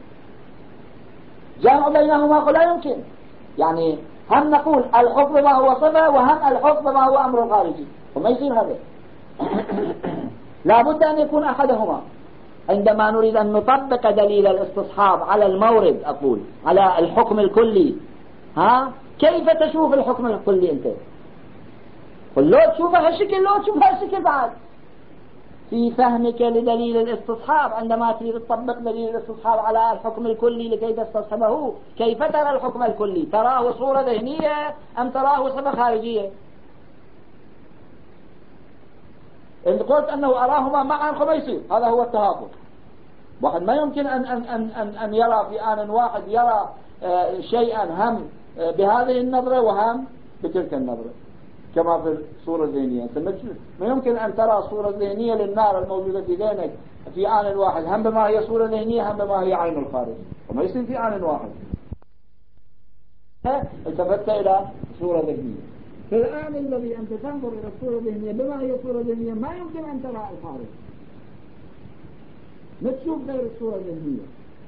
S2: جمع بينهما لا يمكن. يعني هم نقول الحكم ما هو صفة وهم الحكم ما هو أمر خارجي وما يصير هذا. لا بد أن يكون أحدهما. عندما نريد أن نطبق دليل الاستصحاب على المورد أقول على الحكم الكلي ها كيف تشوف الحكم الكلي أنت؟ قل لو تشوفه هالشكل لو تشوفه هالشكل بعد في فهمك لدليل الاستصحاب عندما تريد تطبق دليل الاستصحاب على الحكم الكلي لكي تستصحبه كيف ترى الحكم الكلي؟ تراه صورة ذهنية أم تراه صفة خارجية؟ إن قلت أنه أراهما معا فما يصير. هذا هو التهافت. واحد ما يمكن أن, أن, أن, أن, أن يرى في آن واحد يرى آه شيئا هم آه بهذه النظرة وهم بتلك النظرة كما في الصورة الذهنية. ما يمكن أن ترى الصورة الذهنية للنار الموجودة في ذهنك في آن واحد هم بما هي صورة ذهنية هم بما هي عين الخارج وما يصير في آن واحد. التفت إلى صورة ذهنية. في الآن الذي أنت تنظر إلى الصورة الذهنية بما هي صورة ذهنية ما يمكن أن ترى الخارج. ما تشوف غير الصورة الذهنية.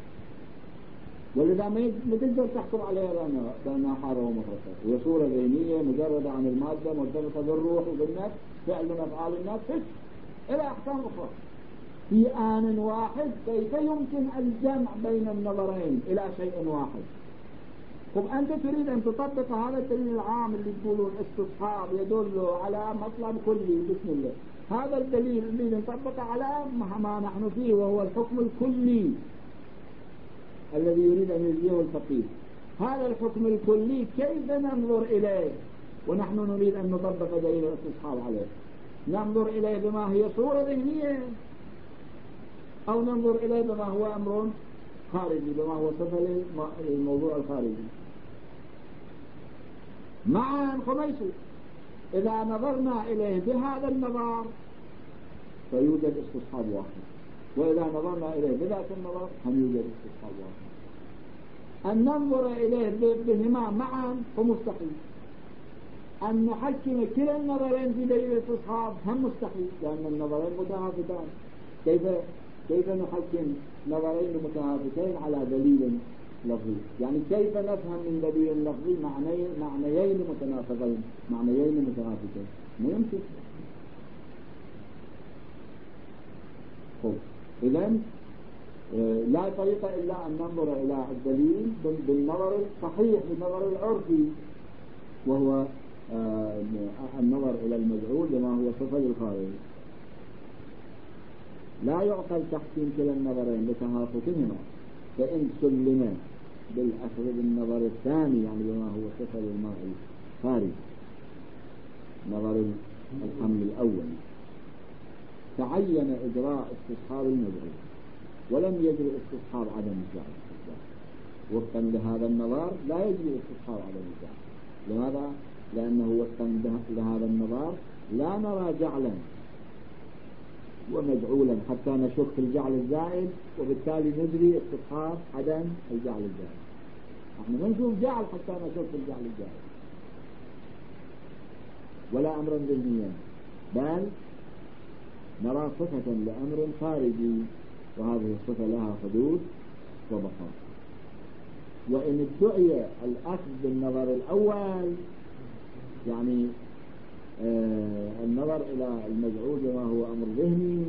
S2: ولذا ما تقدر تحكم عليها لأنها, لأنها حارة ومحرقة. هي صورة ذهنية مجردة عن المادة مرتبطة بالروح وبالنفس فعل من أفعال النفس إلى أحكام أخرى. في آن واحد كيف يمكن الجمع بين النظرين إلى شيء واحد؟ طب أنت تريد أن تطبق هذا الدليل العام اللي تقولون استصحاب يدل على مطلب كلي بسم الله. هذا الدليل اللي نطبق على ما نحن فيه وهو الحكم الكلي الذي يريد أن يجيه الفقيه. هذا الحكم الكلي كيف ننظر إليه ونحن نريد أن نطبق دليل الاستصحاب عليه؟ ننظر إليه بما هي صورة ذهنية أو ننظر إليه بما هو أمر خارجي بما هو صفة للموضوع الخارجي معا خميسي. إذا نظرنا إليه بهذا النظر فيوجد استصحاب واحد وإذا نظرنا إليه بذات النظر هم يوجد استصحاب واحد. أن ننظر إليه بهما معا فمستحيل. أن نحكم كلا النظرين في دليل الاستصحاب هم مستحيل لأن النظرين متهافتان. كيف كيف نحكم نظرين متهافتين على دليل لفظي؟ يعني كيف نفهم من دليل لفظي معنيين معنيين متناقضين معنيين متهافتين؟ ما يمكن. إذن لا طريقة إلا أن ننظر إلى الدليل بالنظر الصحيح بالنظر العرفي، وهو النظر إلى المجعول بما هو صفة للخارج. لا يعقل تحكيم كلا النظرين لتهافتهما، فإن سلم بالأخذ بالنظر الثاني يعني بما هو صفة للماء خارج نظر الحمل الأول، تعين إجراء استصحاب المجعول ولم يجري استصحاب عدم الجعل. وفقا لهذا النظر لا يجري استصحاب عدم الجعل. لماذا؟ لأنه وفقا لهذا النظر لا نرى جعلا ومجعولا حتى نشك في الجعل الزائد، وبالتالي نجري استصحاب عدم الجعل الزائد. احنا ما نشوف جعل حتى نشك في الجعل الزائد ولا أمرا ذهنيا، بل نرى صفة لأمر خارجي، وهذه الصفة لها حدود وبقاء. وإن ادعي الأخذ بالنظر الأول يعني آه النظر إلى المجعول بما هو أمر ذهني،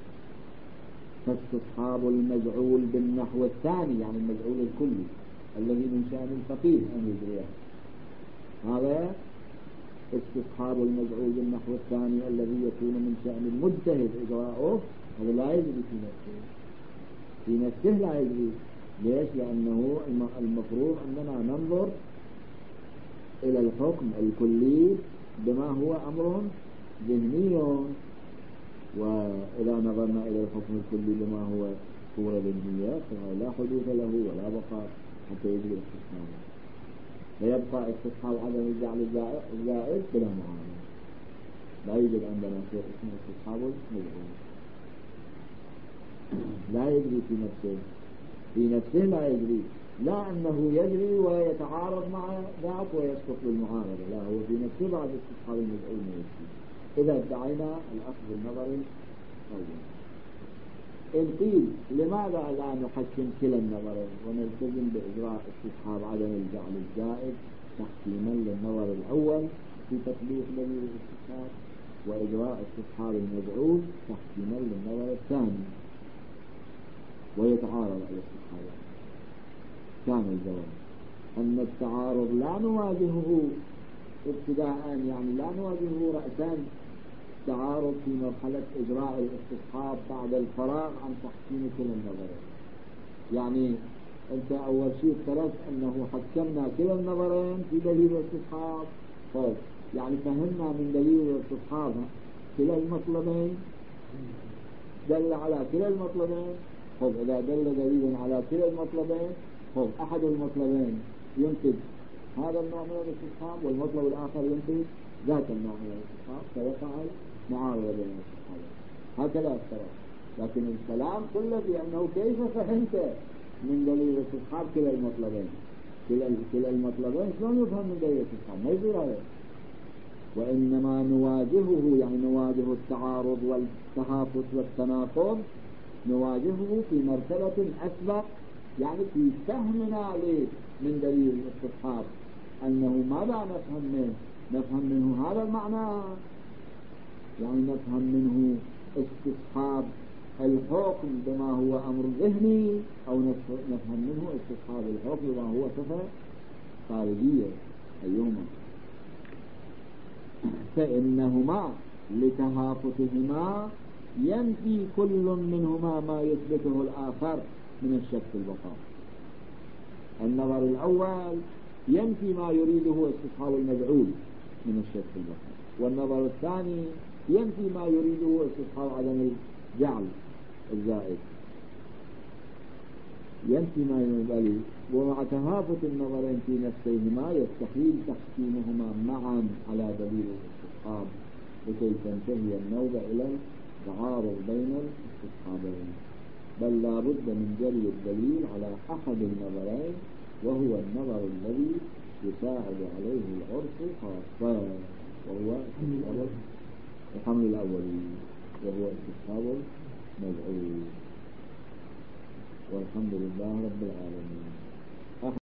S2: فاستصحاب المجعول بالنحو الثاني يعني المجعول الكلي الذي من شأن الفقيه أن يجريه، هذا استصحاب المجعول بالنحو الثاني الذي يكون من شأن المجتهد إجراءه، هذا لا يجري في نفسه في نفسه لا يجري. ليش؟ لأنه المفروض أننا ننظر إلى الحكم الكلي بما هو أمر ذهني، وإذا نظرنا إلى الحكم الكلي بما هو صورة ذهنية فهو لا حدوث له ولا بقاء حتى يجري استصحابه، فيبقى استصحاب عدم الجعل الزائد بلا معارضة. لا يوجد عندنا شيء اسمه استصحاب المجعول، لا يجري في نفسه في نفسه لا يجري، لا أنه يجري ويتعارض مع ذاك ويسقط بالمعارضة، لا، هو في نفسه بعد استصحاب المجعول ما يجري إذا ادعينا الأخذ بالنظر أولا. إن قيل لماذا لا نحكم كلا النظرين ونلتزم بإجراء استصحاب عدم الجعل الزائد تحكيما للنظر الأول في تطبيق دليل الاستصحاب، وإجراء استصحاب المجعول تحكيما للنظر الثاني ويتعارض الاستصحاب؟ كان الجواب أن التعارض لا نواجهه ابتداء، يعني لا نواجهه رأسا، تعارض في مرحلة إجراء الاستصحاب بعد الفراغ عن تحكيم كلا النظرين. يعني أنت أول شيء افترضت أنه حكمنا كلا النظرين في دليل الاستصحاب، طيب يعني فهمنا من دليل الاستصحاب كلا المطلبين دل على كلا المطلبين. طيب إذا دل دليل على كلا المطلبين، طيب أحد المطلبين ينتج هذا النوع من الاستصحاب والمطلب الآخر ينتج ذات النوع من الاستصحاب، فيقع معارضة بين الاستصحابين. هكذا افترض، لكن الكلام كله في أنه كيف فهمت من دليل الاستصحاب كلا المطلبين كلا كلا المطلبين شلون يفهم من دليل الاستصحاب؟ ما يصير هذا. وإنما نواجهه يعني نواجه التعارض والتهافت والتناقض نواجهه في مرتبة أسبق، يعني في فهمنا من دليل الاستصحاب أنه ماذا نفهم منه؟ نفهم منه هذا المعنى، يعني نفهم منه استصحاب الحكم بما هو أمر ذهني، أو نفهم منه استصحاب الحكم بما هو صفة خارجية، أيهما؟ فإنهما لتهافتهما ينفي كل منهما ما يثبته الآخر من الشك في البقاء. النظر الأول ينفي ما يريده استصحاب المجعول من الشك في البقاء، والنظر الثاني ينفي ما يريده استصحاب عدم الجعل الزائد، ينفي ما ينبغي. ومع تهافت النظرين في نفسيهما يستحيل تحكيمهما معا على دليل الاستصحاب لكي تنتهي النوبة إلى تعارض بين الاستصحابين، بل لا بد من جري الدليل على أحد النظرين وهو النظر الذي يساعد عليه العرف خاصة، وهو الحمل الأولي وهو استصحاب المجعول.
S1: والحمد لله رب العالمين.